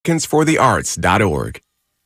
AmericansForTheArts.org.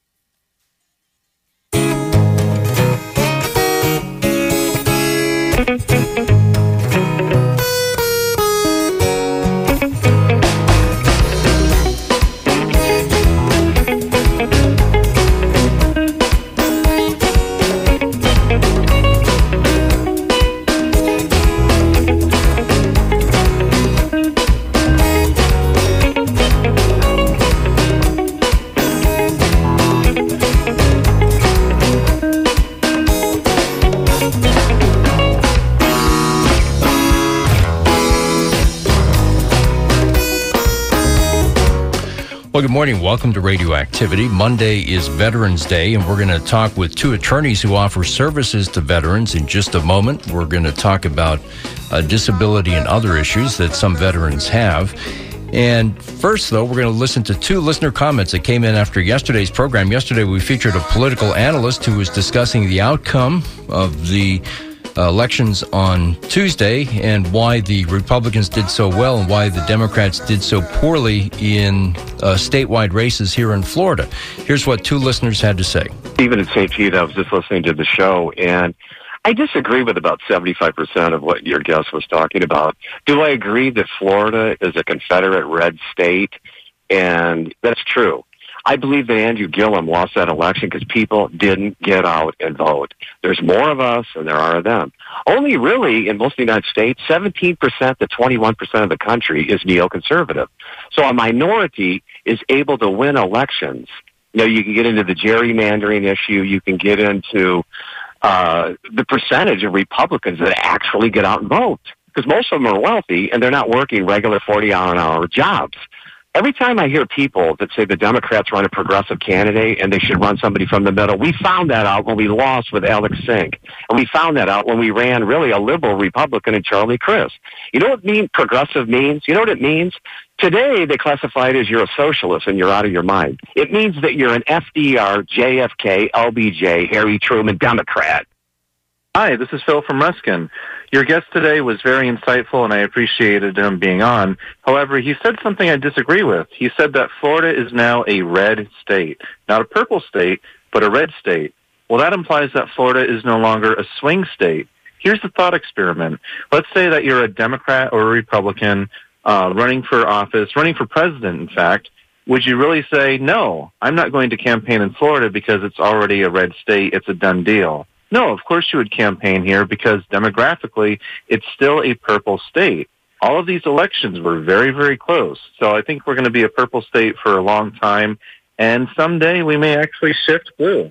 Well, good morning. Welcome to Radioactivity. Monday is Veterans Day, and we're going to talk with two attorneys who offer services to veterans in just a moment. We're going to talk about disability and other issues that some veterans have. And first, though, we're going to listen to two listener comments that came in after yesterday's program. Yesterday, we featured a political analyst who was discussing the outcome of the elections on Tuesday and why the Republicans did so well and why the Democrats did so poorly in statewide races here in Florida. Here's what two listeners had to say. Stephen in St. Pete, I was just listening to the show, and I disagree with about 75% of what your guest was talking about. Do I agree that Florida is a Confederate red state? And that's true. I believe that Andrew Gillum lost that election because people didn't get out and vote. There's more of us than there are of them. Only really, in most of the United States, 17% to 21% of the country is neoconservative. So a minority is able to win elections. You know, you can get into the gerrymandering issue. You can get into the percentage of Republicans that actually get out and vote, because most of them are wealthy and they're not working regular 40-hour jobs. Every time I hear people that say the Democrats run a progressive candidate and they should run somebody from the middle, we found that out when we lost with Alex Sink. And we found that out when we ran really a liberal Republican in Charlie Crist. You know what progressive means? You know what it means? Today, they classify it as you're a socialist and you're out of your mind. It means that you're an FDR, JFK, LBJ, Harry Truman Democrat. Hi, this is Phil from Ruskin. Your guest today was very insightful, and I appreciated him being on. However, he said something I disagree with. He said that Florida is now a red state. Not a purple state, but a red state. Well, that implies that Florida is no longer a swing state. Here's the thought experiment. Let's say that you're a Democrat or a Republican running for office, running for president, in fact. Would you really say, no, I'm not going to campaign in Florida because it's already a red state, it's a done deal? No, of course you would campaign here because demographically it's still a purple state. All of these elections were very, very close. So I think we're going to be a purple state for a long time, and someday we may actually shift blue.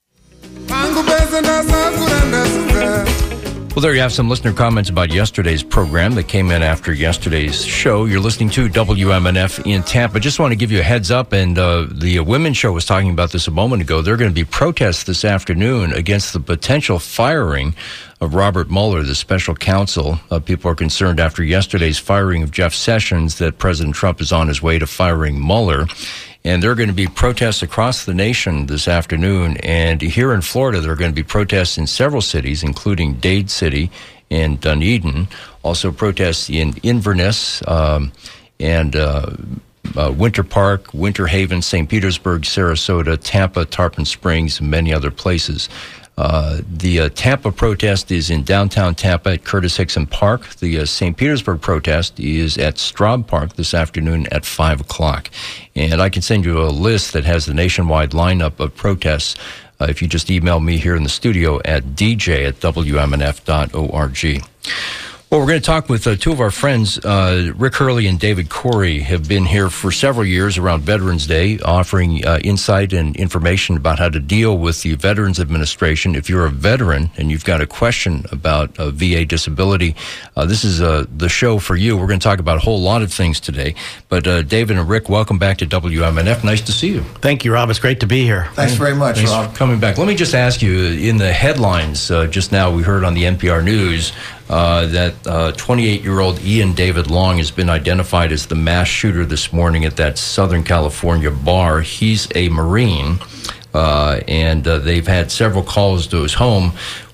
Well, there you have some listener comments about yesterday's program that came in after yesterday's show. You're listening to WMNF in Tampa. Just want to give you a heads up, and the Women's Show was talking about this a moment ago. There are going to be protests this afternoon against the potential firing of Robert Mueller, the special counsel. People are concerned after yesterday's firing of Jeff Sessions that President Trump is on his way to firing Mueller. And there are going to be protests across the nation this afternoon. And here in Florida, there are going to be protests in several cities, including Dade City and Dunedin. Also protests in Inverness and Winter Park, Winter Haven, St. Petersburg, Sarasota, Tampa, Tarpon Springs, and many other places. The Tampa protest is in downtown Tampa at Curtis Hickson Park. The St. Petersburg protest is at Straub Park this afternoon at 5 o'clock. And I can send you a list that has the nationwide lineup of protests if you just email me here in the studio at dj@wmnf.org. Well, we're going to talk with two of our friends. Rick Hurley and David Corey have been here for several years around Veterans Day, offering insight and information about how to deal with the Veterans Administration. If you're a veteran and you've got a question about VA disability, this is the show for you. We're going to talk about a whole lot of things today. But David and Rick, welcome back to WMNF. Nice to see you. Thank you, Rob. It's great to be here. Thanks very much, Thanks Rob. for coming back. Let me just ask you, in the headlines just now, we heard on the NPR News that 28-year-old Ian David Long has been identified as the mass shooter this morning at that Southern California bar. He's a Marine, and they've had several calls to his home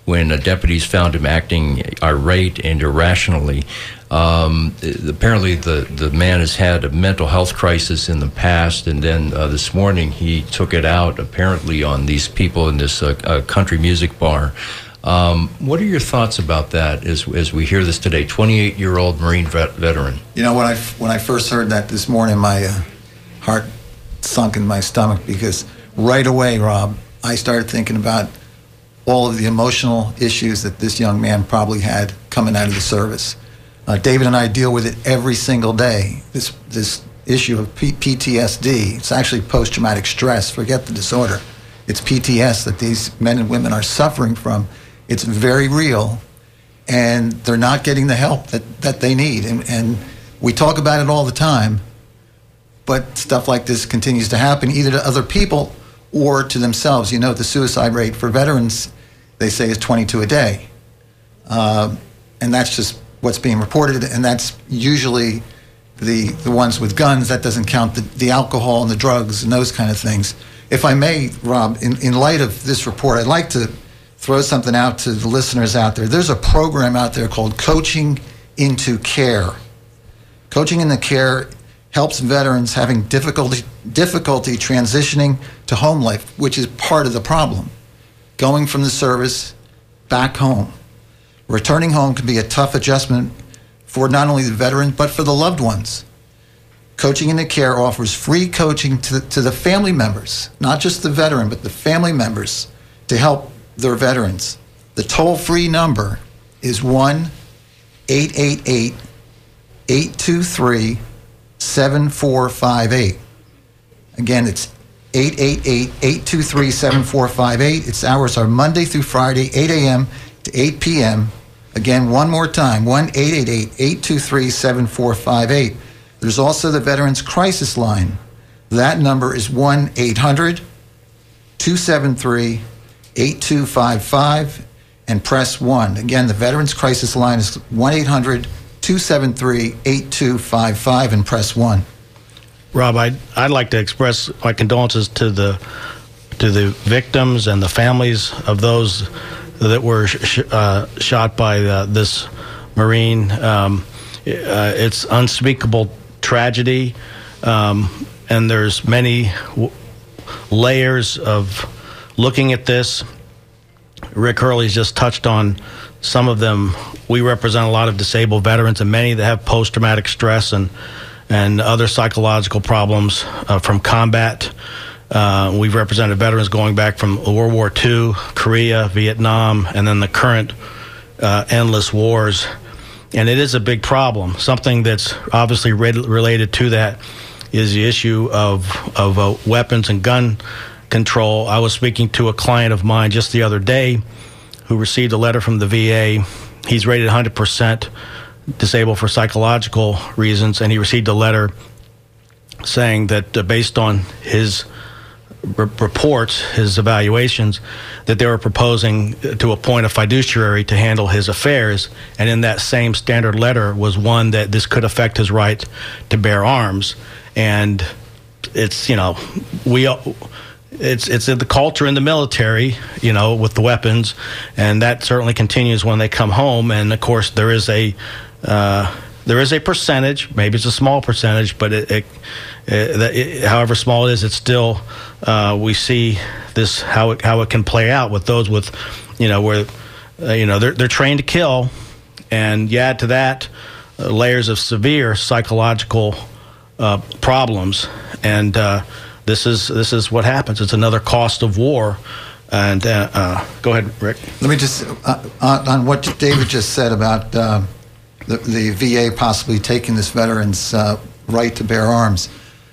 when deputies found him acting irate and irrationally. Apparently, the man has had a mental health crisis in the past, and then this morning he took it out apparently on these people in this country music bar. What are your thoughts about that as we hear this today? 28-year-old Marine veteran. You know, when I first heard that this morning, my heart sunk in my stomach, because right away, Rob, I started thinking about all of the emotional issues that this young man probably had coming out of the service. David and I deal with it every single day, this issue of PTSD. It's actually post-traumatic stress. Forget the disorder. It's PTS that these men and women are suffering from. It's very real, and they're not getting the help that they need. And we talk about it all the time, but stuff like this continues to happen either to other people or to themselves. You know, the suicide rate for veterans, they say, is 22 a day. And that's just what's being reported, and that's usually the ones with guns. That doesn't count the alcohol and the drugs and those kind of things. If I may, Rob, in light of this report, I'd like to throw something out to the listeners out there. There's a program out there called Coaching into Care. Coaching into Care helps veterans having difficulty transitioning to home life, which is part of the problem. Going from the service back home. Returning home can be a tough adjustment for not only the veteran, but for the loved ones. Coaching into Care offers free coaching to the family members, not just the veteran, but the family members, to help their veterans. The toll-free number is 1-888-823-7458. Again, it's 888-823-7458. Its hours are Monday through Friday, 8 a.m. to 8 p.m. Again, one more time, 1-888-823-7458. There's also the Veterans Crisis Line. That number is 1-800-273-8255 and press 1. Again, the Veterans Crisis Line is 1-800-273-8255 and press 1. Rob, I'd like to express my condolences to the victims and the families of those that were shot by this Marine. It's unspeakable tragedy, and there's many layers of looking at this. Rick Hurley's just touched on some of them. We represent a lot of disabled veterans, and many that have post-traumatic stress and other psychological problems from combat. We've represented veterans going back from World War II, Korea, Vietnam, and then the current endless wars. And it is a big problem. Something that's obviously related to that is the issue of weapons and gun control. I was speaking to a client of mine just the other day who received a letter from the VA. He's rated 100% disabled for psychological reasons, and he received a letter saying that based on his reports, his evaluations, that they were proposing to appoint a fiduciary to handle his affairs. And in that same standard letter was one that this could affect his right to bear arms. And it's, you know, it's in the culture in the military, you know, with the weapons, and that certainly continues when they come home. And of course, there is a percentage, maybe it's a small percentage, but however small it is, it's still we see this how it can play out with those with, you know, where they're trained to kill, and you add to that layers of severe psychological problems, and this is what happens. It's another cost of war. And go ahead, Rick. Let me just on what David just said about the VA possibly taking this veteran's right to bear arms.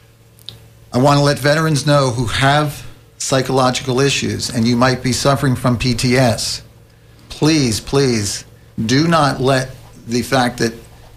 I want to let veterans know who have psychological issues, and you might be suffering from PTS. Please, please do not let the fact that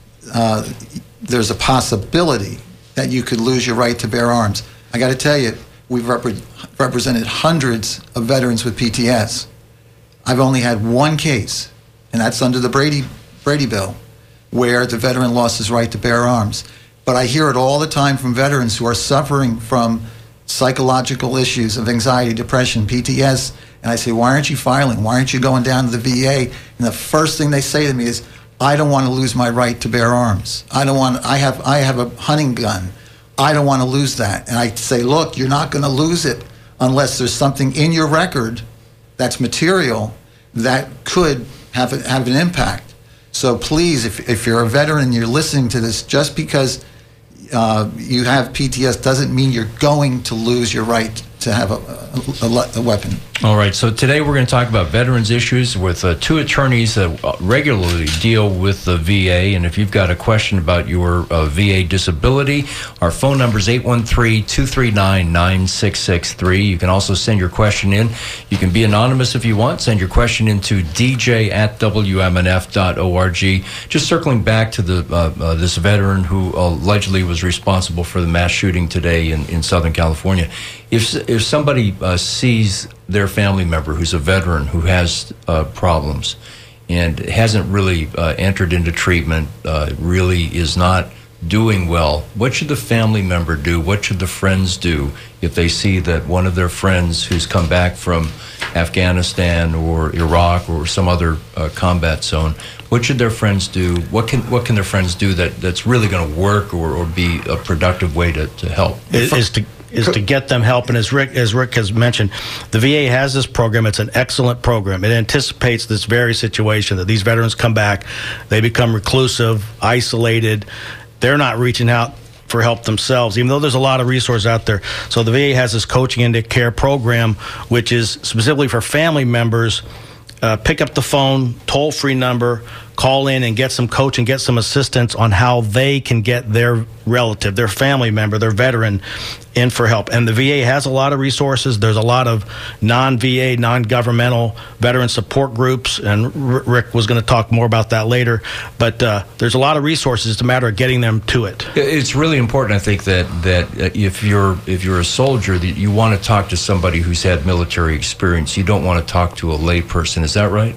there's a possibility that you could lose your right to bear arms. I got to tell you, we've represented hundreds of veterans with PTS. I've only had one case, and that's under the Brady Bill, where the veteran lost his right to bear arms. But I hear it all the time from veterans who are suffering from psychological issues of anxiety, depression, PTS, And I say, why aren't you filing? Why aren't you going down to the VA? And the first thing they say to me is, I don't want to lose my right to bear arms. I have a hunting gun. I don't want to lose that. And I say, look, you're not going to lose it unless there's something in your record that's material that could have an impact. So please, if you're a veteran and you're listening to this, just because you have PTS doesn't mean you're going to lose your right to have a weapon. All right, so today we're going to talk about veterans issues with two attorneys that regularly deal with the VA. And if you've got a question about your VA disability, our phone number is 813-239-9663. You can also send your question in. You can be anonymous if you want. Send your question in to dj@wmnf.org. Just circling back to this veteran who allegedly was responsible for the mass shooting today in Southern California. If somebody sees their family member who's a veteran who has problems and hasn't really entered into treatment, really is not doing well, what should the family member do? What should the friends do if they see that one of their friends who's come back from Afghanistan or Iraq or some other combat zone? What should their friends do? What can their friends do that's really going to work or be a productive way to help? Is to get them help. And as Rick has mentioned, the VA has this program. It's an excellent program. It anticipates this very situation that these veterans come back, they become reclusive, isolated. They're not reaching out for help themselves, even though there's a lot of resources out there. So the VA has this coaching into care program, which is specifically for family members. Pick up the phone, toll-free number, call in and get some coaching, get some assistance on how they can get their relative, their family member, their veteran in for help. And the VA has a lot of resources. There's a lot of non-VA, non-governmental veteran support groups, and Rick was going to talk more about that later. But there's a lot of resources. It's a matter of getting them to it. It's really important, I think, that if you're a soldier, that you want to talk to somebody who's had military experience. You don't want to talk to a lay person. Is that right?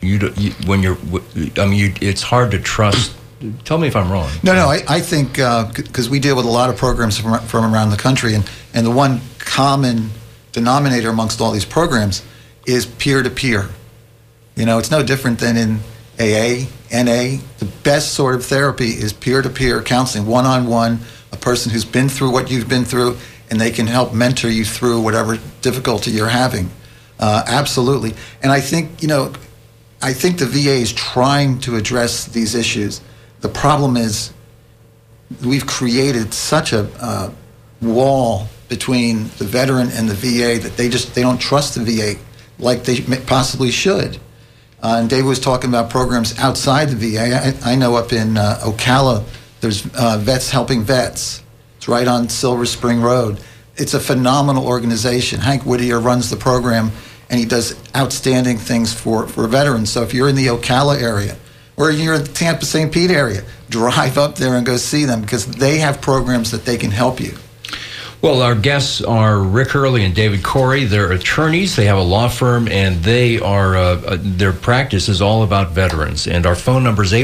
It's hard to trust. Tell me if I'm wrong. No, I think because we deal with a lot of programs from around the country, and the one common denominator amongst all these programs is peer-to-peer. It's no different than in AA, NA. The best sort of therapy is peer-to-peer counseling, one-on-one, a person who's been through what you've been through, and they can help mentor you through whatever difficulty you're having. Absolutely. And I think, I think the VA is trying to address these issues. The problem is we've created such a wall between the veteran and the VA that they don't trust the VA like they possibly should. And Dave was talking about programs outside the VA. I know up in Ocala, there's Vets Helping Vets. It's right on Silver Spring Road. It's a phenomenal organization. Hank Whittier runs the program, and he does outstanding things for veterans. So if you're in the Ocala area, or you're in the Tampa St. Pete area, drive up there and go see them, because they have programs that they can help you. Well, our guests are Rick Hurley and David Corey. They're attorneys. They have a law firm, and they are their practice is all about veterans. And our phone number is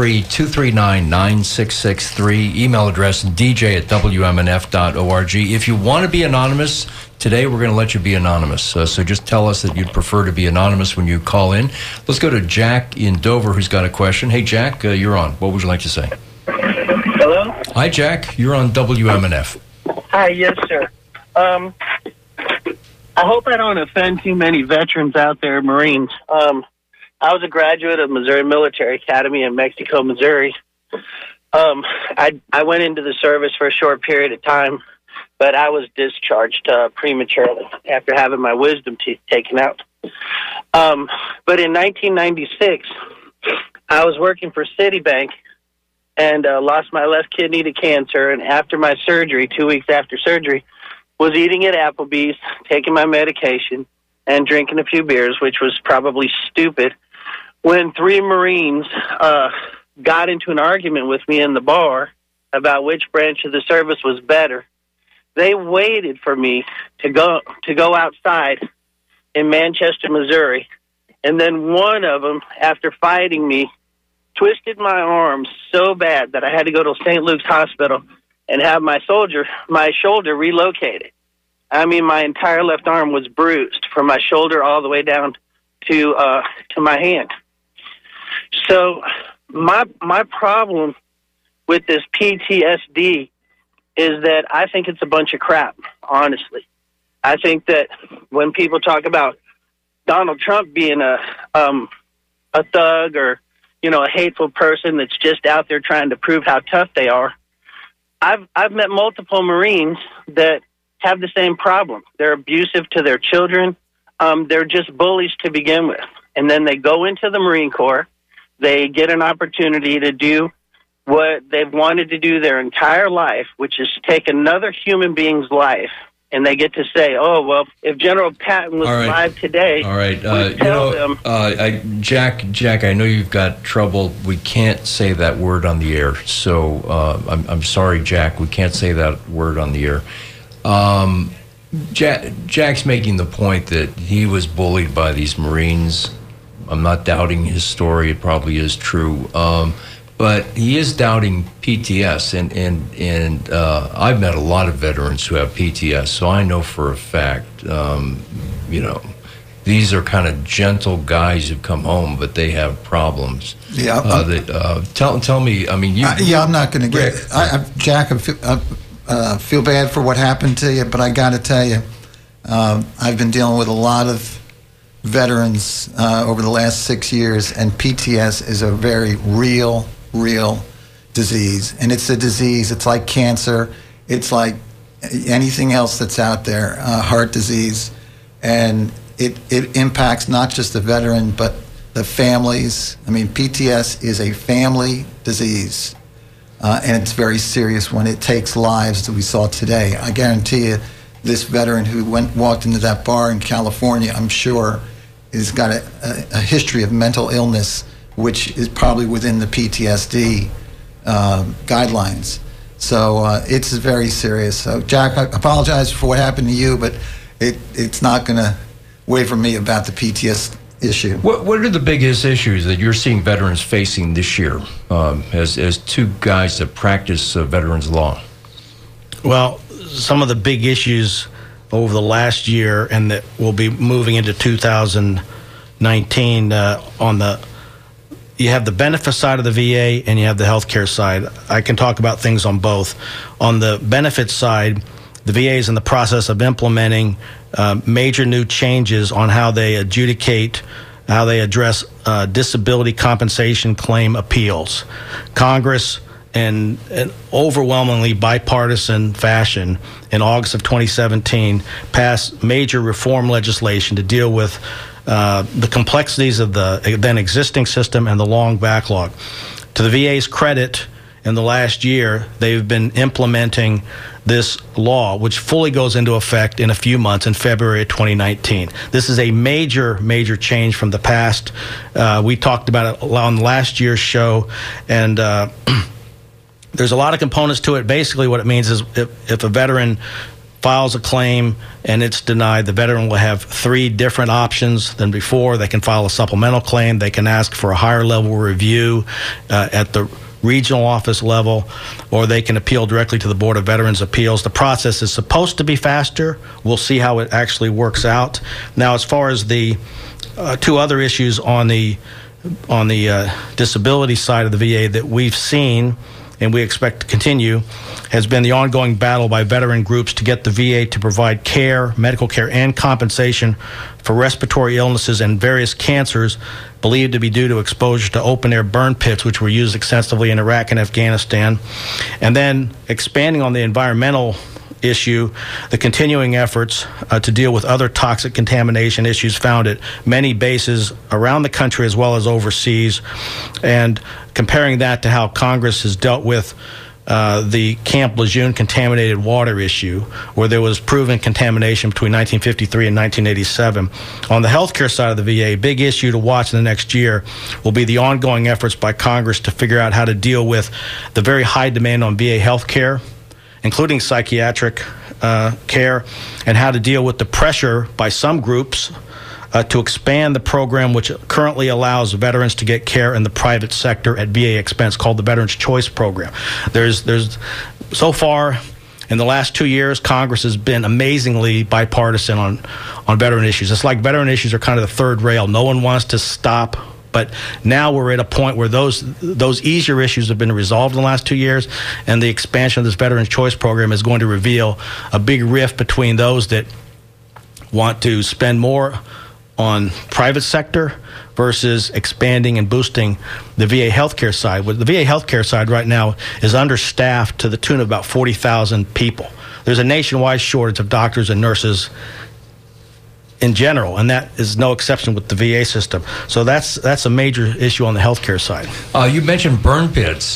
813-239-9663. Email address dj@wmnf.org. If you want to be anonymous, today we're going to let you be anonymous. So just tell us that you'd prefer to be anonymous when you call in. Let's go to Jack in Dover, who's got a question. Hey, Jack, you're on. What would you like to say? Hello? Hi, Jack. You're on WMNF. Hi, yes, sir. I hope I don't offend too many veterans out there, Marines. I was a graduate of Missouri Military Academy in Mexico, Missouri. I went into the service for a short period of time, but I was discharged prematurely after having my wisdom teeth taken out. But in 1996, I was working for Citibank and lost my left kidney to cancer. And after my surgery, 2 weeks after surgery, was eating at Applebee's, taking my medication, and drinking a few beers, which was probably stupid, when three Marines got into an argument with me in the bar about which branch of the service was better. They waited for me to go outside in Manchester, Missouri, and then one of them, after fighting me, twisted my arm so bad that I had to go to St. Luke's Hospital and have my shoulder relocated. I mean, my entire left arm was bruised from my shoulder all the way down to my hand. So my problem with this PTSD is that I think it's a bunch of crap, honestly. I think that when people talk about Donald Trump being a thug or, a hateful person that's just out there trying to prove how tough they are, I've met multiple Marines that have the same problem. They're abusive to their children. They're just bullies to begin with. And then they go into the Marine Corps. They get an opportunity to do what they've wanted to do their entire life, which is take another human being's life. And they get to say, "Oh, well, if General Patton was alive today, all right, we'd tell them." Jack, I know you've got trouble. We can't say that word on the air. So I'm sorry, Jack. We can't say that word on the air. Jack's making the point that he was bullied by these Marines. I'm not doubting his story. It probably is true. But he is doubting PTS, and I've met a lot of veterans who have PTS, so I know for a fact, these are kind of gentle guys who come home, but they have problems. Yeah. Tell me. I mean, I'm not going to get Jack. I feel bad for what happened to you, but I got to tell you, I've been dealing with a lot of veterans over the last 6 years, and PTS is a very real disease. And it's a disease. It's like cancer. It's like anything else that's out there, heart disease. And it impacts not just the veteran, but the families. I mean, PTS is a family disease. And it's very serious when it takes lives that we saw today. I guarantee you, this veteran who walked into that bar in California, I'm sure, has got a history of mental illness, which is probably within the PTSD guidelines. So it's very serious. So, Jack, I apologize for what happened to you, but it's not going to waver me about the PTSD issue. What are the biggest issues that you're seeing veterans facing this year as two guys that practice veterans law? Well, some of the big issues over the last year, and that will be moving into 2019 you have the benefit side of the VA and you have the healthcare side. I can talk about things on both. On the benefit side, the VA is in the process of implementing major new changes on how they adjudicate, how they address disability compensation claim appeals. Congress, in an overwhelmingly bipartisan fashion, in August of 2017, passed major reform legislation to deal with the complexities of the then existing system and the long backlog. To the VA's credit, in the last year, they've been implementing this law, which fully goes into effect in a few months in February of 2019. This is a major change from the past. We talked about it on last year's show, and there's a lot of components to it. Basically, what it means is if a veteran files a claim and it's denied, the veteran will have 3 different options than before. They can file a supplemental claim. They can ask for a higher level review at the regional office level, or they can appeal directly to the Board of Veterans Appeals. The process is supposed to be faster. We'll see how it actually works out. Now, as far as the 2 other issues on the disability side of the VA that we've seen and we expect to continue, has been the ongoing battle by veteran groups to get the VA to provide care, medical care, and compensation for respiratory illnesses and various cancers believed to be due to exposure to open-air burn pits, which were used extensively in Iraq and Afghanistan. And then expanding on the environmental issue, the continuing efforts to deal with other toxic contamination issues found at many bases around the country as well as overseas, and comparing that to how Congress has dealt with the Camp Lejeune contaminated water issue, where there was proven contamination between 1953 and 1987. On the healthcare side of the VA, big issue to watch in the next year will be the ongoing efforts by Congress to figure out how to deal with the very high demand on VA healthcare, including psychiatric care, and how to deal with the pressure by some groups to expand the program which currently allows veterans to get care in the private sector at VA expense, called the Veterans Choice Program. There's so far, in the last 2 years, Congress has been amazingly bipartisan on veteran issues. It's like veteran issues are kind of the third rail. No one wants to stop. But now we're at a point where those easier issues have been resolved in the last 2 years, and the expansion of this Veterans Choice Program is going to reveal a big rift between those that want to spend more on private sector versus expanding and boosting the VA healthcare side. The VA healthcare side right now is understaffed to the tune of about 40,000 people. There's a nationwide shortage of doctors and nurses in general, and that is no exception with the VA system. So that's a major issue on the healthcare side. You mentioned burn pits.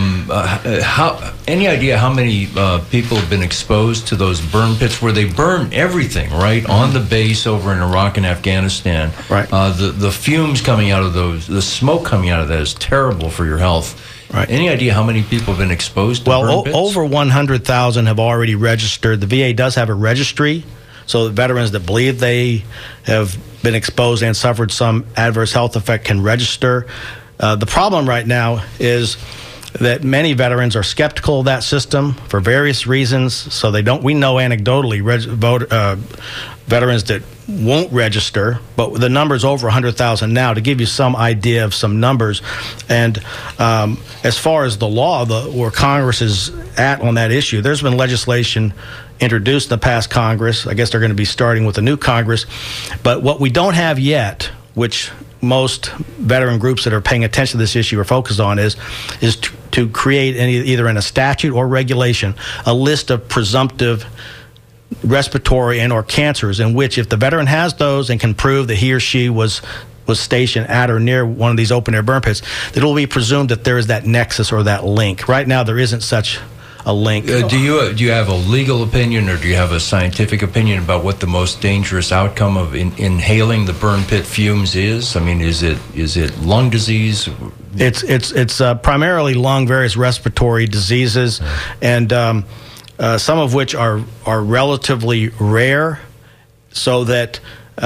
Any idea how many people have been exposed to those burn pits where they burn everything, right, on the base over in Iraq and Afghanistan? Right. The fumes coming out of those, the smoke coming out of that is terrible for your health. Right. Any idea how many people have been exposed to burn pits? Over 100,000 have already registered. The VA does have a registry, so the veterans that believe they have been exposed and suffered some adverse health effect can register. The problem right now is that many veterans are skeptical of that system for various reasons. So we know anecdotally veterans that won't register, but the number's over 100,000 now, to give you some idea of some numbers. And as far as the law, where Congress is at on that issue, there's been legislation introduced in the past Congress. I guess they're going to be starting with the new Congress. But what we don't have yet, which most veteran groups that are paying attention to this issue are focused on, is to create either in a statute or regulation a list of presumptive respiratory and or cancers, in which if the veteran has those and can prove that he or she was stationed at or near one of these open air burn pits, that it will be presumed that there is that nexus or that link. Right now there isn't such a link. Do you have a legal opinion, or do you have a scientific opinion about what the most dangerous outcome of inhaling the burn pit fumes is? I mean, is it lung disease? It's primarily lung, various respiratory diseases, and some of which are relatively rare, so that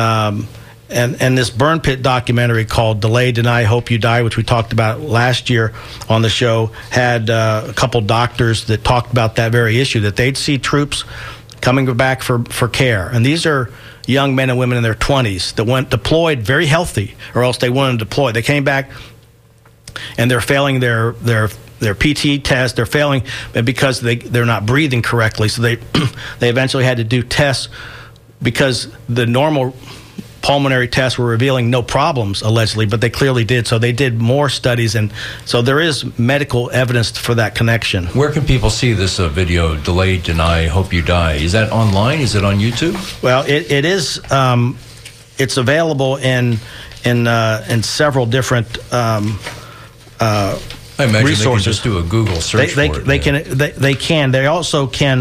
and this burn pit documentary called Delay, Deny, Hope You Die, which we talked about last year on the show, had a couple doctors that talked about that very issue, that they'd see troops coming back for care. And these are young men and women in their 20s that went deployed very healthy, or else they wouldn't deploy. They came back and they're failing their PT test. They're failing because they're not breathing correctly. So they eventually had to do tests, because the normal pulmonary tests were revealing no problems, allegedly, but they clearly did. So they did more studies, and so there is medical evidence for that connection. Where can people see this video, Delay, Deny, Hope You Die? Is that online? Is it on YouTube? Well, it is. It's available in several different I imagine resources. They can just do a Google search for it. They can. They also can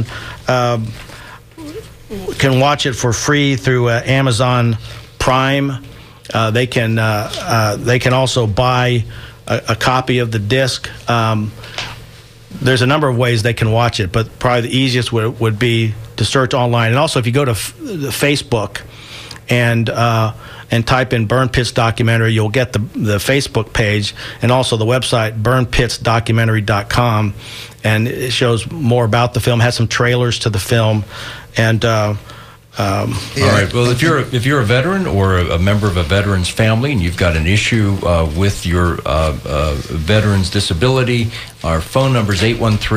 watch it for free through Amazon Prime. They can also buy a copy of the disc. There's a number of ways they can watch it, but probably the easiest would be to search online. And also, if you go to Facebook and type in Burn Pits Documentary, you'll get the Facebook page, and also the website burnpitsdocumentary.com, and it shows more about the film, has some trailers to the film, and all right. Well, if you're a veteran or a member of a veteran's family, and you've got an issue with your veteran's disability, our phone number is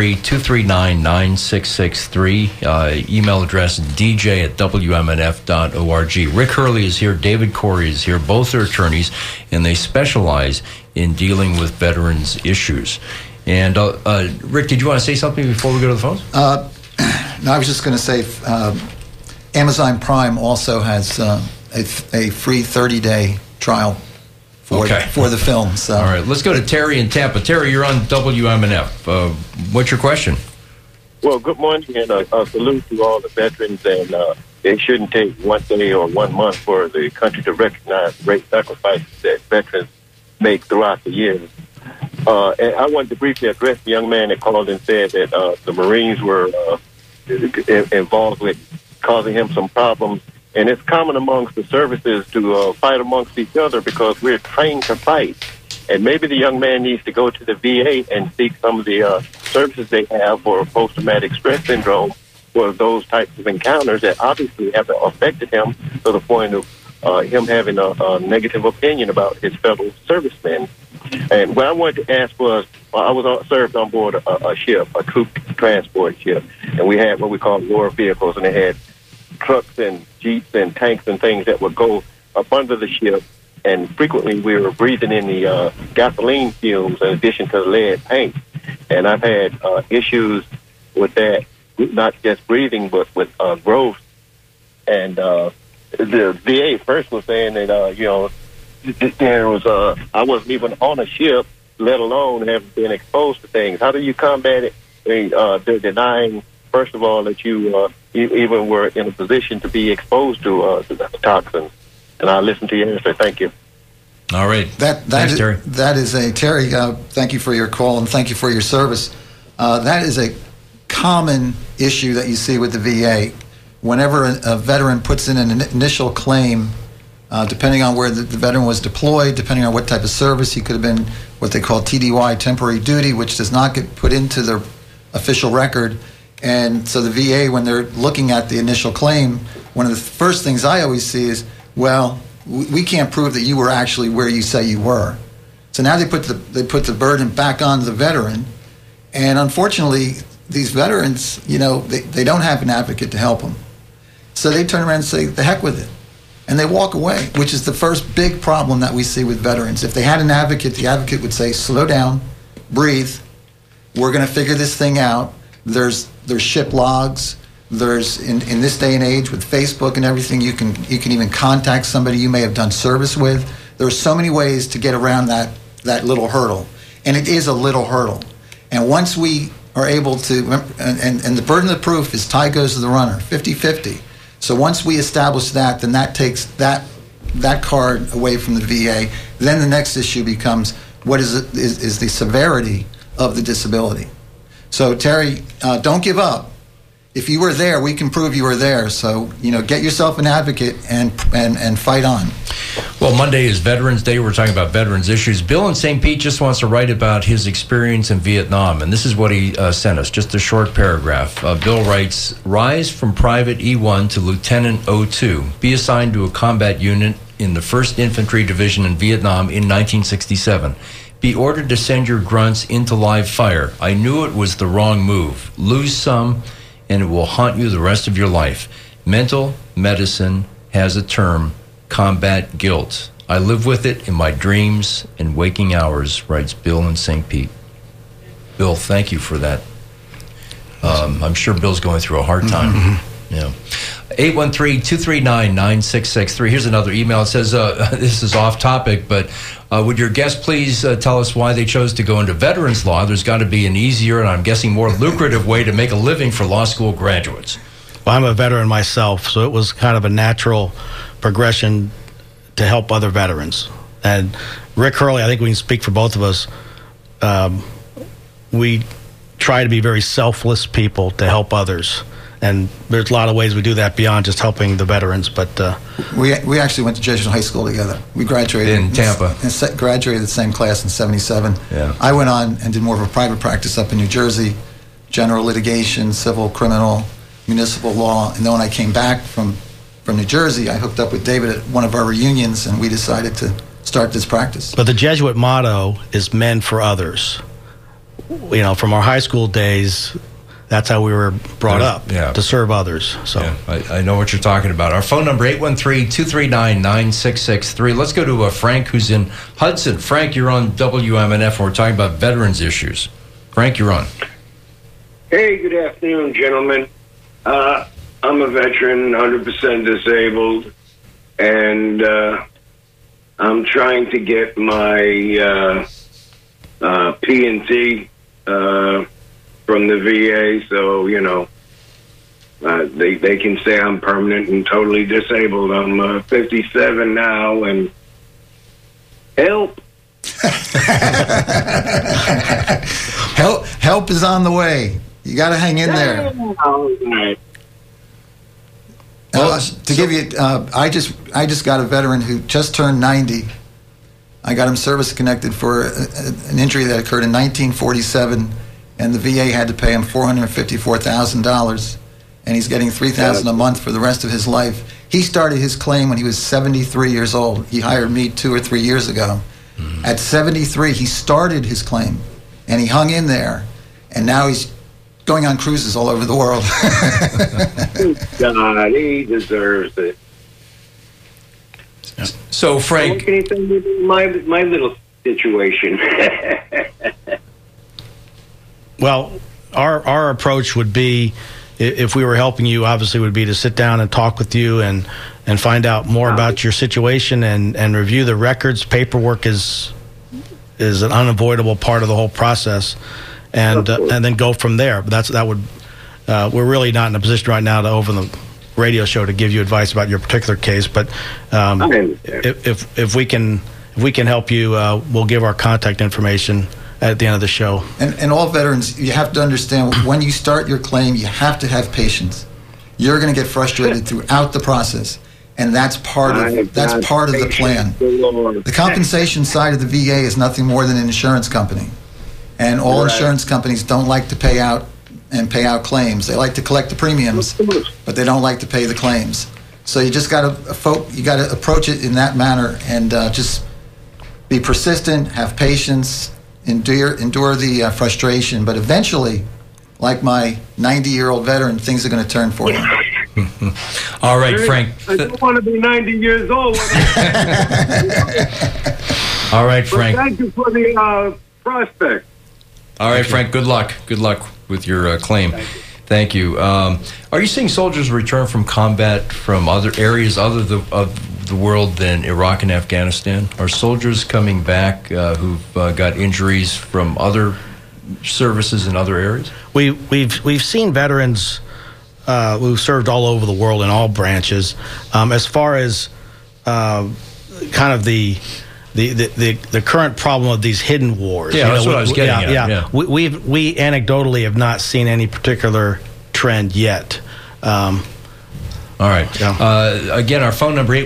813-239-9663. Email address dj@wmnf.org. Rick Hurley is here. David Corey is here. Both are attorneys, and they specialize in dealing with veterans' issues. And Rick, did you want to say something before we go to the phones? No, I was just going to say Amazon Prime also has a free 30-day trial for the film. So. All right, let's go to Terry in Tampa. Terry, you're on WMNF. What's your question? Well, good morning, and a salute to all the veterans. And it shouldn't take 1 day or 1 month for the country to recognize the great sacrifices that veterans make throughout the years. And I wanted to briefly address the young man that called and said that the Marines were involved with causing him some problems. And it's common amongst the services to fight amongst each other, because we're trained to fight. And maybe the young man needs to go to the VA and seek some of the services they have for post-traumatic stress syndrome for those types of encounters that obviously have affected him to the point of him having a negative opinion about his fellow servicemen. And what I wanted to ask was, I was served on board a ship, a troop transport ship, and we had what we call war vehicles, and they had trucks and jeeps and tanks and things that would go up under the ship, and frequently we were breathing in the gasoline fumes in addition to the lead paint. And I've had issues with that, not just breathing, but with growth. And the VA first was saying that, there was I wasn't even on a ship, let alone have been exposed to things. How do you combat it? They're denying, first of all, that you even were in a position to be exposed to the toxins. And I'll listen to your answer. Thank you. All right. Thanks, Terry. That is a Terry. Thank you for your call and thank you for your service. That is a common issue that you see with the VA. Whenever a veteran puts in an initial claim, depending on where the veteran was deployed, depending on what type of service, he could have been what they call TDY, temporary duty, which does not get put into their official record. And so the VA, when they're looking at the initial claim, one of the first things I always see is, well, we can't prove that you were actually where you say you were. So now they put the burden back on the veteran, and unfortunately, these veterans, they don't have an advocate to help them. So they turn around and say, the heck with it. And they walk away, which is the first big problem that we see with veterans. If they had an advocate, the advocate would say, slow down, breathe, we're going to figure this thing out. There's ship logs. There's in this day and age with Facebook and everything, you can even contact somebody you may have done service with. There are so many ways to get around that little hurdle, and it is a little hurdle. And once we are able to, and the burden of proof is tie goes to the runner, 50-50. So once we establish that, then that takes that card away from the VA. Then the next issue becomes what is the severity of the disability. So Terry, don't give up. If you were there, we can prove you were there. So, get yourself an advocate and fight on. Well, Monday is Veterans Day. We're talking about veterans issues. Bill in St. Pete just wants to write about his experience in Vietnam. And this is what he sent us, just a short paragraph. Bill writes, rise from Private E1 to Lieutenant O2. Be assigned to a combat unit in the 1st Infantry Division in Vietnam in 1967. Be ordered to send your grunts into live fire. I knew it was the wrong move. Lose some, and it will haunt you the rest of your life. Mental medicine has a term, combat guilt. I live with it in my dreams and waking hours, writes Bill in St. Pete. Bill, thank you for that. I'm sure Bill's going through a hard time. Mm-hmm. Yeah. 813-239-9663. Here's another email. It says, this is off topic, but would your guest please tell us why they chose to go into veterans law? There's got to be an easier and I'm guessing more lucrative way to make a living for law school graduates. Well, I'm a veteran myself, so it was kind of a natural progression to help other veterans. And Rick Hurley, I think we can speak for both of us. We try to be very selfless people to help others. And there's a lot of ways we do that beyond just helping the veterans. But we actually went to Jesuit High School together. We graduated in Tampa. Graduated the same class in '77. Yeah. I went on and did more of a private practice up in New Jersey, general litigation, civil, criminal, municipal law. And then when I came back from New Jersey, I hooked up with David at one of our reunions, and we decided to start this practice. But the Jesuit motto is men for others. From our high school days, that's how we were brought up, to serve others. So yeah, I know what you're talking about. Our phone number, 813-239-9663. Let's go to Frank, who's in Hudson. Frank, you're on WMNF, and we're talking about veterans issues. Frank, you're on. Hey, good afternoon, gentlemen. I'm a veteran, 100% disabled, and I'm trying to get my P&T from the VA, so, they can say I'm permanent and totally disabled. I'm 57 now, and help. Help is on the way. You got to hang in there. To give you, I just got a veteran who just turned 90. I got him service connected for an injury that occurred in 1947, and the VA had to pay him $454,000. and he's getting $3,000 a month for the rest of his life. He started his claim when he was 73 years old. He hired me 2 or 3 years ago. At 73, he started his claim, and he hung in there, and now he's going on cruises all over the world. God, he deserves it. So, Frank, What can you tell me my little situation? Well, our approach would be, if we were helping you, obviously would be to sit down and talk with you and find out more about your situation and review the records. Paperwork is an unavoidable part of the whole process, and then go from there. But we're really not in a position right now to over the radio show to give you advice about your particular case. But if we can help you, we'll give our contact information at the end of the show. And all veterans, you have to understand, when you start your claim, you have to have patience. You're going to get frustrated throughout the process, and that's part of the plan. The compensation side of the VA is nothing more than an insurance company, and all insurance companies don't like to pay out claims. They like to collect the premiums, but they don't like to pay the claims. So you just got to approach it in that manner, and just be persistent, have patience. Endure the frustration, but eventually, like my 90-year-old veteran, things are going to turn for you. All right, Frank. I don't want to be 90 years old. All right, Frank. But thank you for the prospect. All right, Frank. Good luck. Good luck with your claim. Thank you. Are you seeing soldiers return from combat from other areas of the world than Iraq and Afghanistan? Are soldiers coming back who've got injuries from other services in other areas? We've seen veterans who've served all over the world in all branches. As far as kind of the current problem of these hidden wars. Yeah, that's what I was getting at. Yeah. We anecdotally have not seen any particular trend yet. All right. Yeah. Again, our phone number,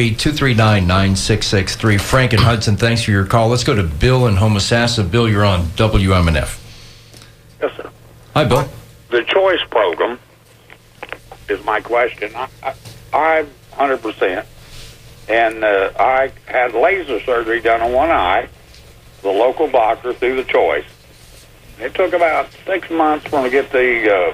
813-239-9663. Frank and Hudson, thanks for your call. Let's go to Bill in Homosassa. Bill, you're on WMNF. Yes, sir. Hi, Bill. The choice program is my question. I'm 100%. And I had laser surgery done on one eye, the local doctor through the choice. It took about 6 months for me to get the...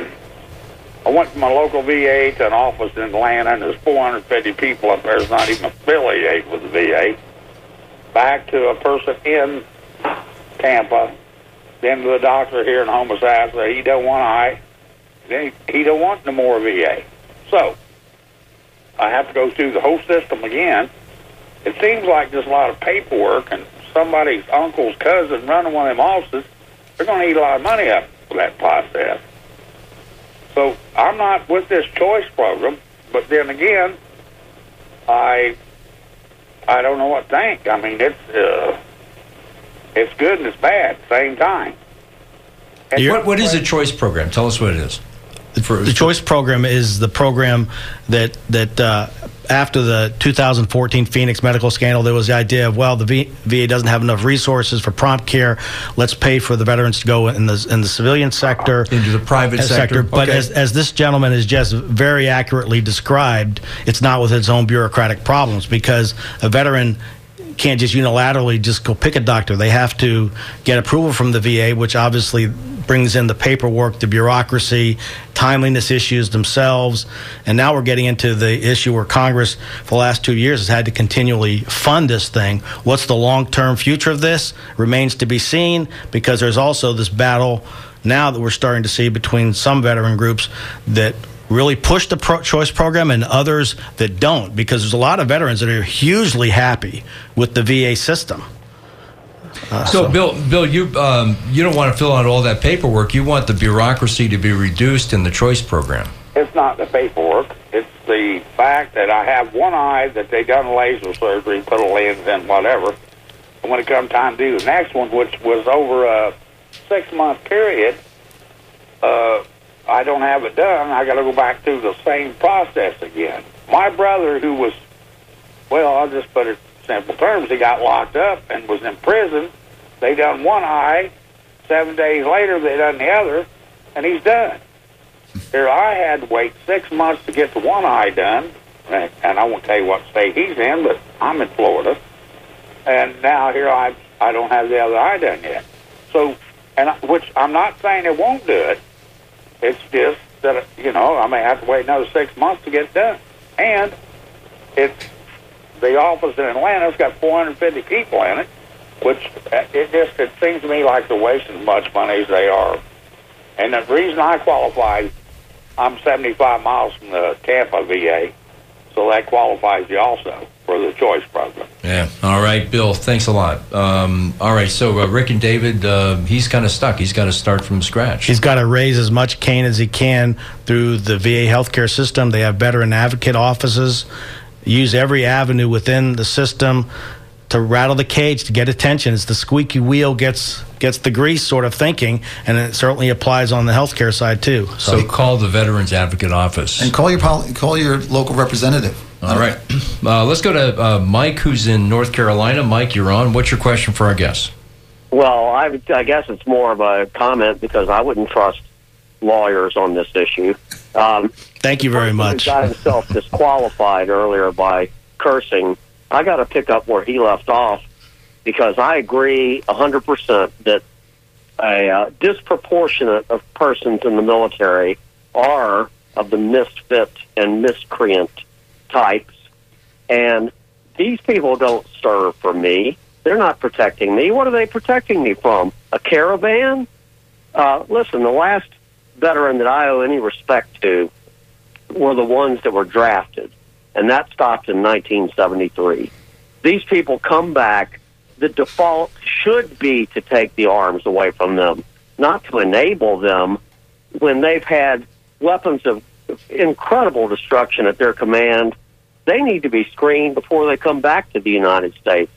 I went from my local VA to an office in Atlanta, and there's 450 people up there that's not even affiliated with the VA. Back to a person in Tampa, then to the doctor here in Homosassa. He don't want eye. Then he don't want no more VA. So I have to go through the whole system again. It seems like there's a lot of paperwork, and somebody's uncle's cousin running one of them offices, they're going to eat a lot of money up for that process. So I'm not with this choice program, but then again, I don't know what to think. I mean, it's good and it's bad at the same time. And What is the choice program? Tell us what it is. The choice program is the program that after the 2014 Phoenix medical scandal, there was the idea of, well, the VA doesn't have enough resources for prompt care. Let's pay for the veterans to go in the civilian sector, into the private sector. But as this gentleman has just very accurately described, it's not with its own bureaucratic problems, because a veteran can't just unilaterally just go pick a doctor. They have to get approval from the VA, which obviously brings in the paperwork, the bureaucracy, timeliness issues themselves. And now we're getting into the issue where Congress, for the last 2 years, has had to continually fund this thing. What's the long-term future of this? Remains to be seen, because there's also this battle now that we're starting to see between some veteran groups that really push the choice program and others that don't, because there's a lot of veterans that are hugely happy with the VA system. So, Bill, you don't want to fill out all that paperwork. You want the bureaucracy to be reduced in the choice program. It's not the paperwork. It's the fact that I have one eye that they done laser surgery, put a lens in, whatever. And when it comes time to do the next one, which was over a 6-month period, I don't have it done. I got to go back through the same process again. My brother, who was, well, I'll just put it in simple terms, he got locked up and was in prison. They done one eye. 7 days later, they done the other, and he's done. Here I had to wait 6 months to get the one eye done, and I won't tell you what state he's in, but I'm in Florida, and now here I don't have the other eye done yet. So, which I'm not saying it won't do it. It's just that I may have to wait another 6 months to get it done, and the office in Atlanta's got 450 people in it, which it seems to me like they're wasting as much money as they are. And the reason I qualified, I'm 75 miles from the Tampa VA, so that qualifies you also for the choice program. Yeah. All right, Bill, thanks a lot. All right, so Rick and David, he's kind of stuck. He's got to start from scratch. He's got to raise as much cane as he can through the VA healthcare system. They have veteran advocate offices. Use every avenue within the system to rattle the cage, to get attention. It's the squeaky wheel gets the grease sort of thinking, and it certainly applies on the healthcare side too. So call the Veterans Advocate Office. And call your local representative. All right. Let's go to Mike, who's in North Carolina. Mike, you're on. What's your question for our guests? Well, I guess it's more of a comment because I wouldn't trust lawyers on this issue. Thank you very much. He got himself disqualified earlier by cursing. I got to pick up where he left off because I agree 100% that a disproportionate of persons in the military are of the misfit and miscreant types. And these people don't serve for me. They're not protecting me. What are they protecting me from? A caravan? Listen, the last veteran that I owe any respect to were the ones that were drafted, and that stopped in 1973. These people come back. The default should be to take the arms away from them, not to enable them when they've had weapons of incredible destruction at their command. They need to be screened before they come back to the United States.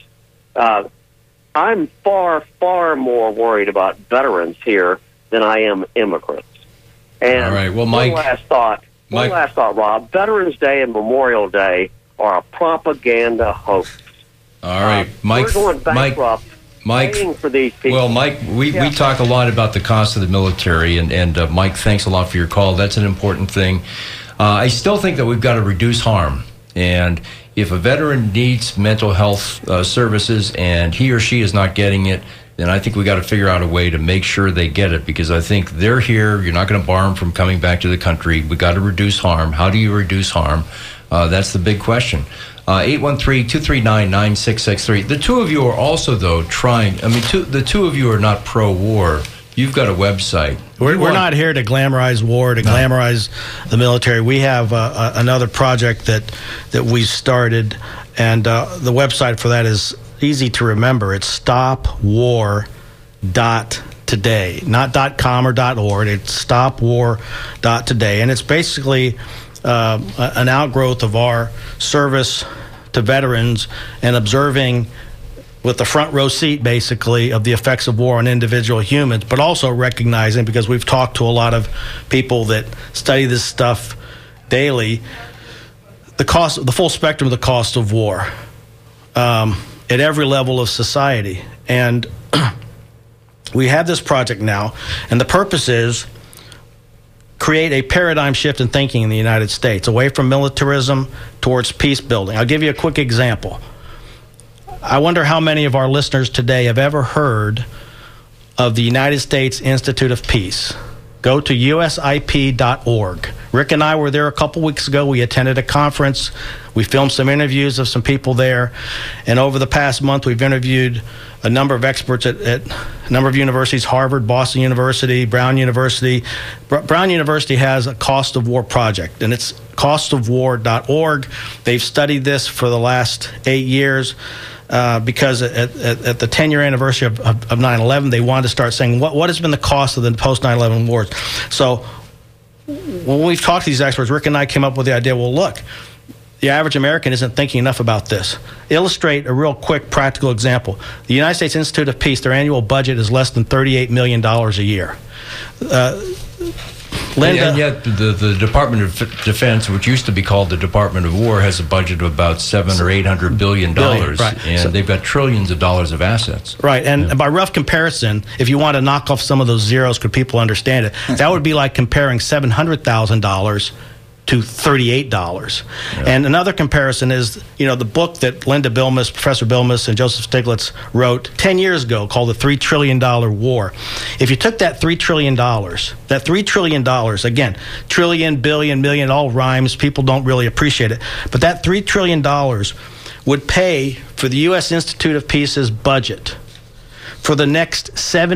I'm far, far more worried about veterans here than I am immigrants. And all right. Well, Mike, one last thought, Rob. Veterans Day and Memorial Day are a propaganda hoax. All right, Mike. We're going bankrupt. Paying for these people. Well, Mike, we talk a lot about the cost of the military, and Mike, thanks a lot for your call. That's an important thing. I still think that we've got to reduce harm, and if a veteran needs mental health services and he or she is not getting it, then I think we got to figure out a way to make sure they get it, because I think they're here. You're not going to bar them from coming back to the country. We got to reduce harm. How do you reduce harm? That's the big question. 813-239-9663. The two of you are also, though, trying. I mean, the two of you are not pro-war. You've got a website. We're not here to glamorize war, to glamorize the military. We have another project that we started, and the website for that is easy to remember. It's stopwar.today, not .com or .org. It's stopwar.today, and it's basically an outgrowth of our service to veterans and observing with the front row seat, basically, of the effects of war on individual humans, but also recognizing, because we've talked to a lot of people that study this stuff daily, the full spectrum of the cost of war at every level of society. And we have this project now, and the purpose is create a paradigm shift in thinking in the United States, away from militarism towards peace building. I'll give you a quick example. I wonder how many of our listeners today have ever heard of the United States Institute of Peace. Go to usip.org. Rick and I were there a couple weeks ago. We attended a conference. We filmed some interviews of some people there. And over the past month, we've interviewed a number of experts at a number of universities, Harvard, Boston University, Brown University. Brown University has a cost of war project, and it's costofwar.org. They've studied this for the last 8 years. Because at the 10-year anniversary of 9/11, they wanted to start saying, what has been the cost of the post-9/11 wars? So when we've talked to these experts, Rick and I came up with the idea, well, look, the average American isn't thinking enough about this. Illustrate a real quick practical example. The United States Institute of Peace, their annual budget is less than $38 million a year. Linda, and yet the Department of Defense, which used to be called the Department of War, has a budget of about $700 or $800 billion, right. and they've got trillions of dollars of assets. Right, and by rough comparison, if you want to knock off some of those zeros, could people understand it? That would be like comparing $700,000 to $38. Yeah. And another comparison is, the book that Linda Bilmes, Professor Bilmes, and Joseph Stiglitz wrote 10 years ago called The $3 Trillion War. If you took that $3 trillion, again, trillion, billion, million, it all rhymes. People don't really appreciate it. But that $3 trillion would pay for the U.S. Institute of Peace's budget for the next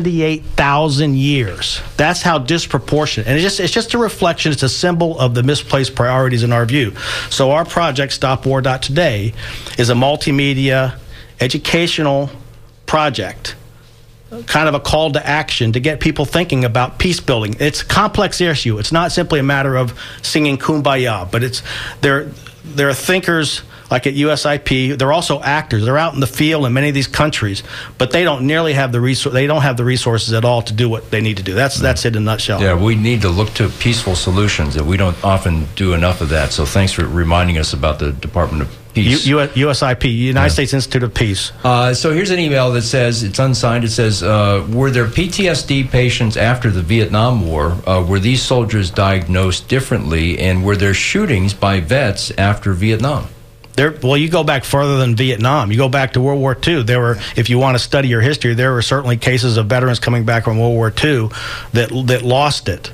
78,000 years. That's how disproportionate. And it's just a reflection, it's a symbol of the misplaced priorities in our view. So our project, StopWar.today, is a multimedia educational project, kind of a call to action to get people thinking about peace building. It's a complex issue. It's not simply a matter of singing Kumbaya, but there are thinkers like at USIP. They're also actors. They're out in the field in many of these countries, but they don't nearly have the resources at all to do what they need to do. That's it in a nutshell. Yeah, we need to look to peaceful solutions, and we don't often do enough of that. So thanks for reminding us about the Department of Peace. USIP, United States Institute of Peace. So here's an email that says, it's unsigned, it says, were there PTSD patients after the Vietnam War? Were these soldiers diagnosed differently, and were there shootings by vets after Vietnam? Well, you go back further than Vietnam. You go back to World War II. There were, if you want to study your history, there were certainly cases of veterans coming back from World War II that lost it.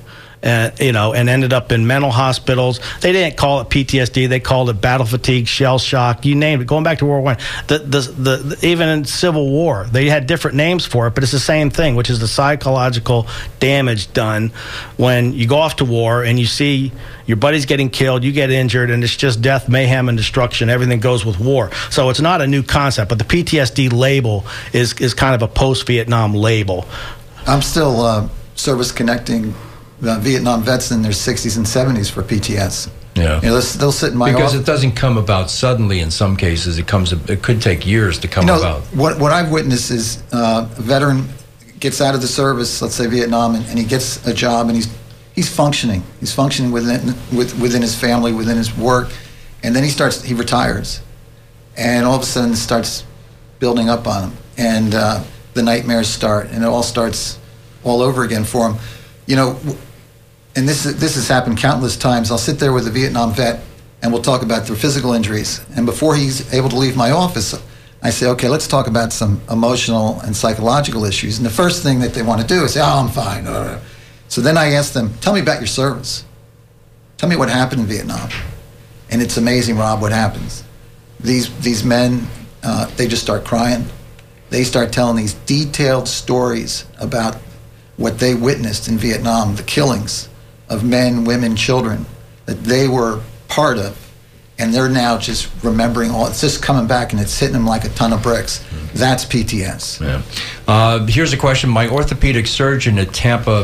And ended up in mental hospitals. They didn't call it PTSD; they called it battle fatigue, shell shock, you name it. Going back to World War I, even in Civil War, they had different names for it, but it's the same thing, which is the psychological damage done when you go off to war and you see your buddies getting killed, you get injured, and it's just death, mayhem, and destruction. Everything goes with war. So it's not a new concept, but the PTSD label is kind of a post-Vietnam label. I'm still service connecting Vietnam vets in their 60s and 70s for PTS. Yeah, they'll sit in my because office. It doesn't come about suddenly. In some cases, it could take years to come about. What I've witnessed is a veteran gets out of the service, let's say Vietnam, and he gets a job, and he's functioning. He's functioning within his family, within his work, and then he retires, and all of a sudden it starts building up on him, and the nightmares start, and it all starts all over again for him. And this has happened countless times. I'll sit there with a Vietnam vet, and we'll talk about their physical injuries. And before he's able to leave my office, I say, okay, let's talk about some emotional and psychological issues. And the first thing that they want to do is say, I'm fine. So then I ask them, tell me about your service. Tell me what happened in Vietnam. And it's amazing, Rob, what happens. These men, they just start crying. They start telling these detailed stories about what they witnessed in Vietnam, the killings of men, women, children that they were part of, and they're now just remembering all. It's just coming back, and it's hitting them like a ton of bricks. That's PTS. Yeah. Here's a question. My orthopedic surgeon at Tampa,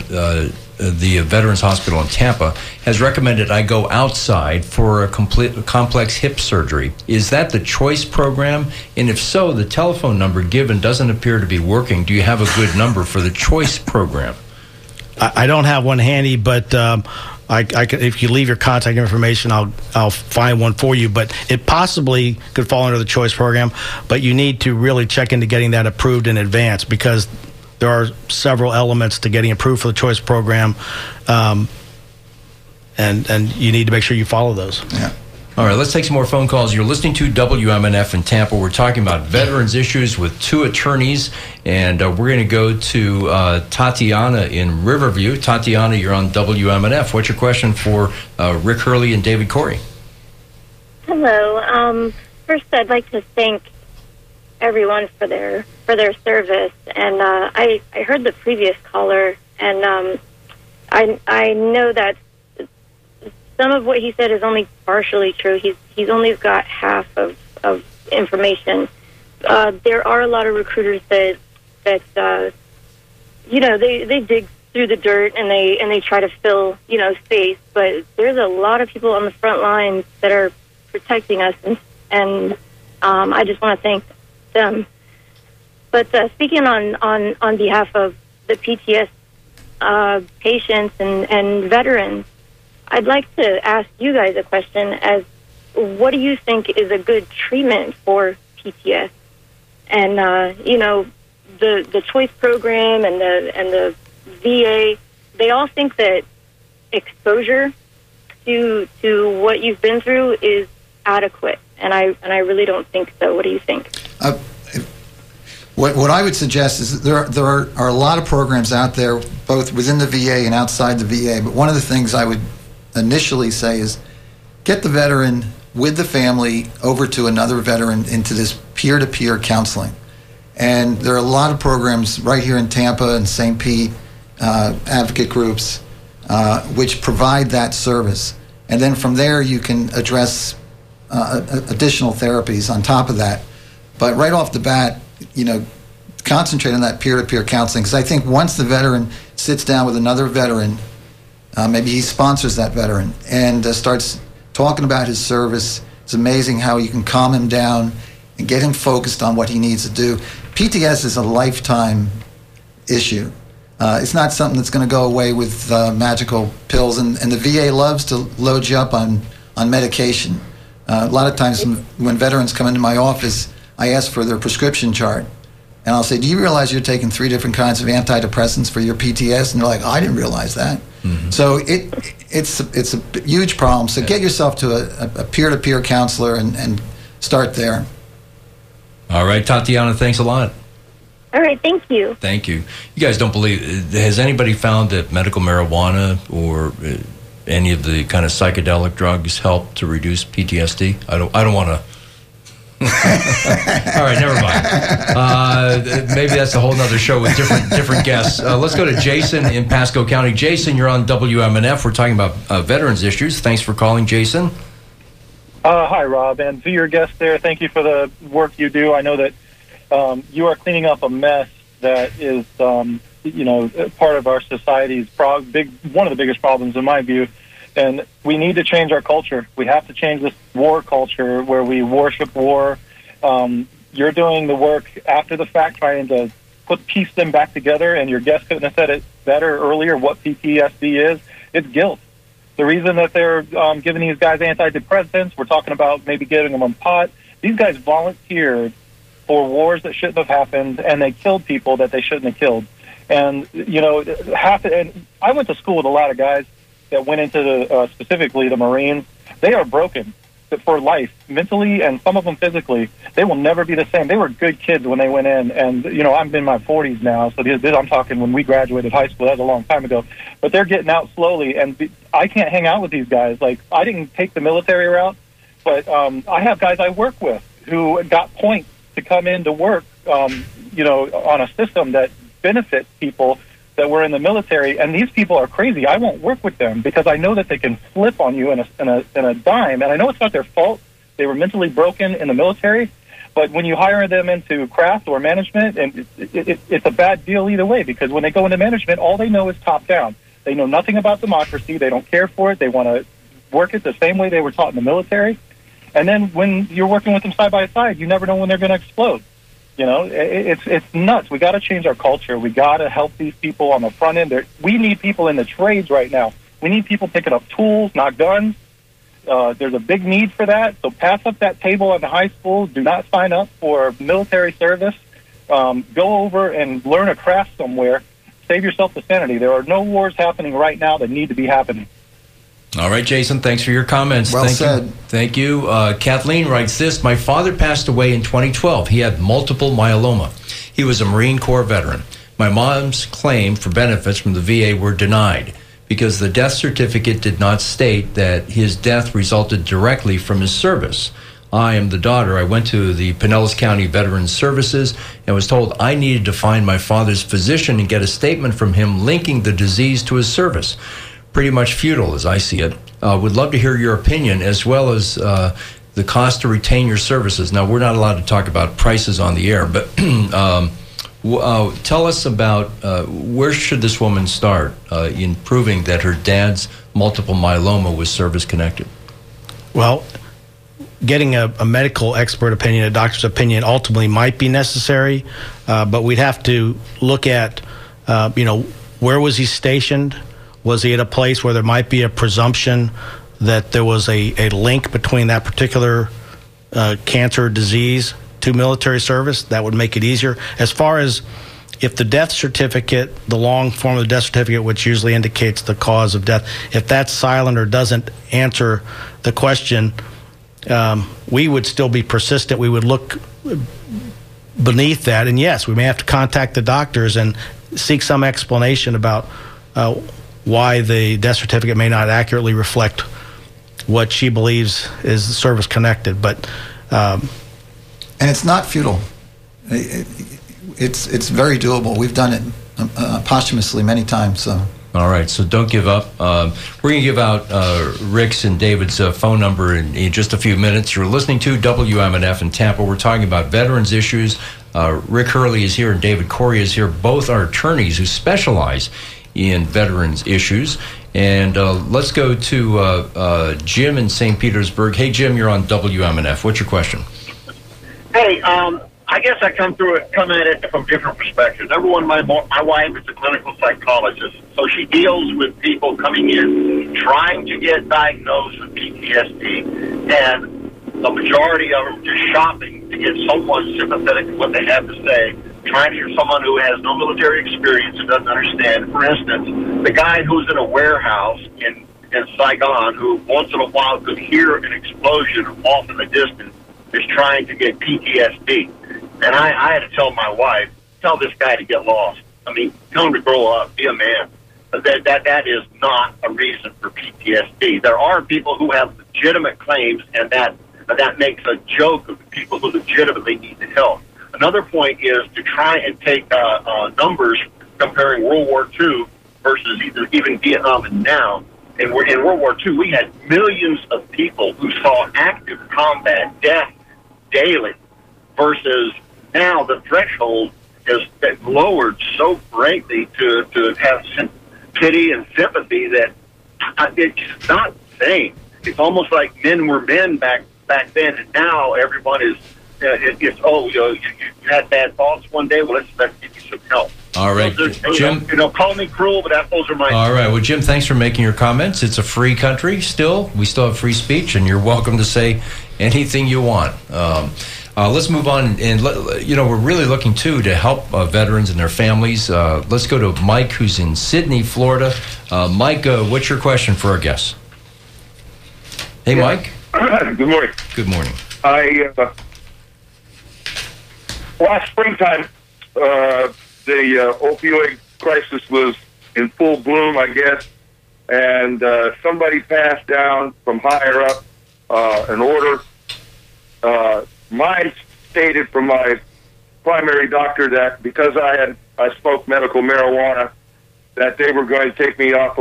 the Veterans Hospital in Tampa, has recommended I go outside for a complex hip surgery. Is that the CHOICE program? And if so, the telephone number given doesn't appear to be working. Do you have a good number for the CHOICE program? I don't have one handy, but I could, if you leave your contact information, I'll find one for you. But it possibly could fall under the CHOICE program, but you need to really check into getting that approved in advance, because there are several elements to getting approved for the CHOICE program, and you need to make sure you follow those. Yeah. All right, let's take some more phone calls. You're listening to WMNF in Tampa. We're talking about veterans issues with two attorneys, and we're going to go to Tatiana in Riverview. Tatiana, you're on WMNF. What's your question for Rick Hurley and David Corey? Hello. First, I'd like to thank everyone for their service, and I heard the previous caller, and I know that some of what he said is only partially true. He's only got half of information. There are a lot of recruiters that they dig through the dirt and they try to fill space, but there's a lot of people on the front lines that are protecting us, and I just want to thank them. But speaking on behalf of the PTS patients and veterans, I'd like to ask you guys a question as what do you think is a good treatment for PTS? And, the choice program and the VA, they all think that exposure to what you've been through is adequate. And I really don't think so. What do you think? What I would suggest is there are a lot of programs out there, both within the VA and outside the VA. But one of the things I would initially say is get the veteran with the family over to another veteran into this peer-to-peer counseling. And there are a lot of programs right here in Tampa and St. Pete, advocate groups, which provide that service. And then from there you can address additional therapies on top of that. But right off the bat, concentrate on that peer-to-peer counseling, because I think once the veteran sits down with another veteran, maybe he sponsors that veteran and starts talking about his service, it's amazing how you can calm him down and get him focused on what he needs to do. PTS is a lifetime issue. It's not something that's going to go away with magical pills, and the VA loves to load you up on medication. A lot of times when veterans come into my office, I ask for their prescription chart. And I'll say, do you realize you're taking 3 different kinds of antidepressants for your PTS? And they're like, oh, I didn't realize that. Mm-hmm. So it's a huge problem. So get yourself to a peer-to-peer counselor and start there. All right, Tatiana, thanks a lot. All right, thank you. Thank you. You guys don't believe, has anybody found that medical marijuana or any of the kind of psychedelic drugs help to reduce PTSD? I don't want to. All right, never mind. Maybe that's a whole nother show with different guests. Let's go to Jason in Pasco County. Jason, you're on WMNF. We're talking about veterans issues. Thanks for calling, Jason. Hi, Rob, and to your guest there, thank you for the work you do. I know that you are cleaning up a mess that is, part of our society's one of the biggest problems in my view. And we need to change our culture. We have to change this war culture where we worship war. You're doing the work after the fact, trying to piece them back together, and your guest couldn't have said it better earlier, what PTSD is. It's guilt. The reason that they're giving these guys antidepressants, we're talking about maybe getting them on pot. These guys volunteered for wars that shouldn't have happened, and they killed people that they shouldn't have killed. And, and I went to school with a lot of guys that went into specifically the Marines. They are broken for life, mentally, and some of them physically. They will never be the same. They were good kids when they went in, and I'm in my 40s now, so I'm talking when we graduated high school. That was a long time ago. But they're getting out slowly, and I can't hang out with these guys. Like, I didn't take the military route, but I have guys I work with who got points to come in to work, on a system that benefits people that were in the military, and these people are crazy. I won't work with them because I know that they can flip on you in a dime, and I know it's not their fault. They were mentally broken in the military, but when you hire them into craft or management, and it's a bad deal either way, because when they go into management, all they know is top down. They know nothing about democracy. They don't care for it. They want to work it the same way they were taught in the military. And then when you're working with them side by side, you never know when they're going to explode. It's nuts. We got to change our culture. We got to help these people on the front end. We need people in the trades right now. We need people picking up tools, not guns. There's a big need for that. So pass up that table at the high school. Do not sign up for military service. Go over and learn a craft somewhere. Save yourself the sanity. There are no wars happening right now that need to be happening. All right, Jason, thanks for your comments. Well said. Thank you. Kathleen writes this. My father passed away in 2012. He had multiple myeloma. He was a Marine Corps veteran. My mom's claim for benefits from the VA were denied because the death certificate did not state that his death resulted directly from his service. I am the daughter. I went to the Pinellas County Veterans Services and was told I needed to find my father's physician and get a statement from him linking the disease to his service. Pretty much futile as I see it. Would love to hear your opinion as well as the cost to retain your services. Now, we're not allowed to talk about prices on the air, but tell us about where should this woman start in proving that her dad's multiple myeloma was service-connected? Well, getting a medical expert opinion, a doctor's opinion, ultimately might be necessary, but we'd have to look at, Where was he stationed? Was he at a place where there might be a presumption that there was a link between that particular cancer disease to military service? That would make it easier. As far as if the death certificate, the long form of the death certificate, which usually indicates the cause of death, if that's silent or doesn't answer the question, we would still be persistent. We would look beneath that, and yes, we may have to contact the doctors and seek some explanation about why the death certificate may not accurately reflect what she believes is service connected. But and it's not futile. It's very doable. We've done it posthumously many times. So. All right, so don't give up. We're going to give out Rick's and David's phone number in just a few minutes. You're listening to WMNF in Tampa. We're talking about veterans issues. Rick Hurley is here and David Corey is here. Both are attorneys who specialize in veterans issues. And let's go to Jim in St. Petersburg. Hey, Jim, you're on WMNF. What's your question? Hey, I guess I come at it from different perspectives. Number one, my wife is a clinical psychologist, so she deals with people coming in trying to get diagnosed with PTSD, and the majority of them just shopping to get someone sympathetic to what they have to say, trying to hear someone who has no military experience and doesn't understand. For instance, the guy who's in a warehouse in Saigon who once in a while could hear an explosion off in the distance is trying to get PTSD. And I had to tell my wife, tell this guy to get lost. I mean, tell him to grow up, be a man. That is not a reason for PTSD. There are people who have legitimate claims, and that makes a joke of the people who legitimately need the help. Another point is to try and take numbers comparing World War II versus even Vietnam and now. In World War II, we had millions of people who saw active combat, death daily, versus now the threshold has been lowered so greatly to have pity and sympathy that it's not the same. It's almost like men were men back then, and now everyone is. You had bad thoughts one day. Well, let's give you some help. All right, Jim. Call me cruel, but those are my. All right, well, Jim, thanks for making your comments. It's a free country still. We still have free speech, and you're welcome to say anything you want. Let's move on, and we're really looking too to help veterans and their families. Let's go to Mike, who's in Sydney, Florida. Mike, what's your question for our guests? Hey, yeah. Mike. Good morning. Good morning. Last springtime, the opioid crisis was in full bloom, I guess, and somebody passed down from higher up an order. Mine stated from my primary doctor that because I smoked medical marijuana, that they were going to take me off of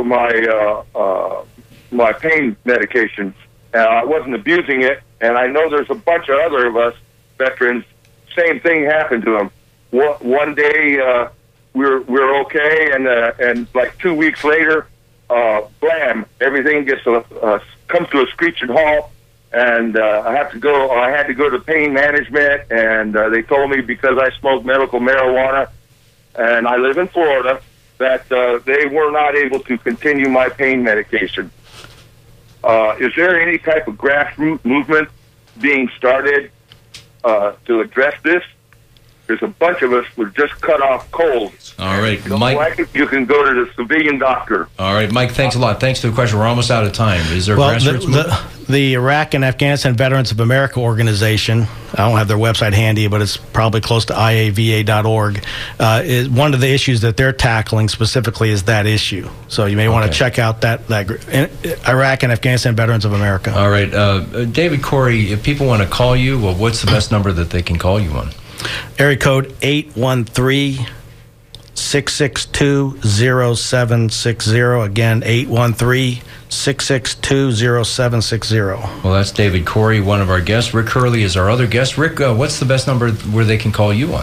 my pain medication. I wasn't abusing it, and I know there's a bunch of other of us veterans. Same thing happened to them. One day we're okay, and like 2 weeks later, blam! Everything comes to a screeching halt. And I had to go to pain management, and they told me because I smoke medical marijuana and I live in Florida that they were not able to continue my pain medication. Is there any type of grassroots movement being started to address this? There's a bunch of us were just cut off cold. All right, Mike. You can go to the civilian doctor. All right, Mike, thanks a lot. Thanks for the question. We're almost out of time. Is there grassroots movement? The Iraq and Afghanistan Veterans of America organization, I don't have their website handy, but it's probably close to iava.org, is one of the issues that they're tackling specifically is that issue. So you may want to check out that Iraq and Afghanistan Veterans of America. All right. David Corey, if people want to call you, well, what's the best number that they can call you on? Area code 813-662-0760. Again, 813-662-0760. Well, that's David Corey, one of our guests. Rick Hurley is our other guest. Rick, what's the best number where they can call you on?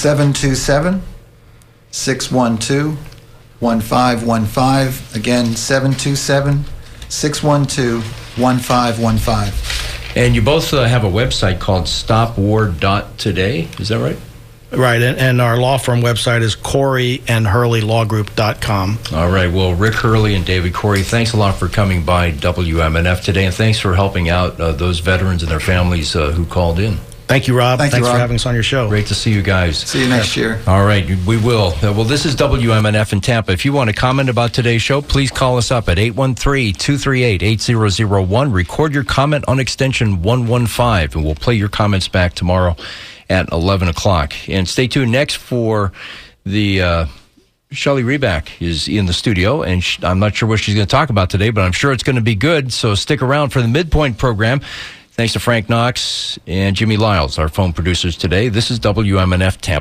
727-612-1515. Again, 727-612-1515. And you both have a website called stopwar.today. Is that right? Right, and our law firm website is CoreyandHurleyLawGroup.com. All right. Well, Rick Hurley and David Corey, thanks a lot for coming by WMNF today, and thanks for helping out those veterans and their families who called in. Thank you, Rob. Thanks for Rob. having us on your show. Great to see you guys. See you next year. All right, we will. Well, this is WMNF in Tampa. If you want to comment about today's show, please call us up at 813-238-8001. Record your comment on extension 115, and we'll play your comments back tomorrow at 11 o'clock. And stay tuned next for the Shelley Reback is in the studio, and I'm not sure what she's going to talk about today, but I'm sure it's going to be good, so stick around for the Midpoint program. Thanks to Frank Knox and Jimmy Lyles, our phone producers today. This is WMNF Tampa.